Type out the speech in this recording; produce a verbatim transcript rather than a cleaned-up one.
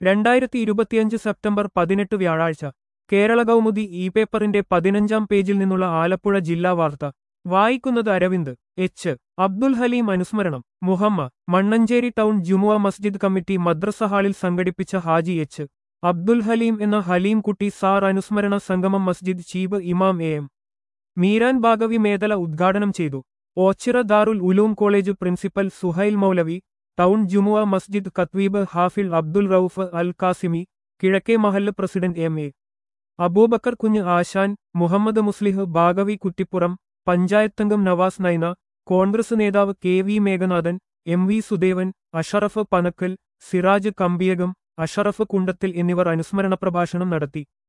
രണ്ടായിരത്തി ഇരുപത്തിയഞ്ച് സെപ്റ്റംബർ പതിനെട്ട് വ്യാഴാഴ്ച കേരള കൗമുദി ഇ പേപ്പറിന്റെ പതിനഞ്ചാം പേജിൽ നിന്നുള്ള ആലപ്പുഴ ജില്ലാ വാർത്ത വായിക്കുന്നത് അരവിന്ദ്. എച്ച് അബ്ദുൽ ഹലീം അനുസ്മരണം. മുഹമ്മ മണ്ണഞ്ചേരി ടൗൺ ജുമുഅ മസ്ജിദ് കമ്മിറ്റി മദ്രസ ഹാളിൽ സംഘടിപ്പിച്ച ഹാജി എച്ച് അബ്ദുൽ ഹലീം എന്ന ഹലീം കുട്ടി സാർ അനുസ്മരണ സംഗമം മസ്ജിദ് ചീഫ് ഇമാം എ എം മീരാൻ ബാഗവി മേദല ഉദ്ഘാടനം ചെയ്തു. Ochira Darul Uloom college principal Suhail Maulavi, town ജുമുഅ മസ്ജിദ് ഖത്വീബ് ഹാഫിൽ അബ്ദുൽ റൌഫ് അൽ കാസിമി, കിഴക്കേ മഹല്ല് പ്രസിഡന്റ് എം എ അബൂബക്കർ കുഞ്ഞ് ആശാൻ, മുഹമ്മദ് മുസ്ലിഹ് ബാഗവി കുറ്റിപ്പുറം, പഞ്ചായത്തംഗം നവാസ് നൈന, കോൺഗ്രസ് നേതാവ് K V Meghanathan, M V Sudevan, Ashraf Panakkal, Siraj Kambiyakam, Ashraf Kundathil എന്നിവർ അനുസ്മരണ പ്രഭാഷണം നടത്തി.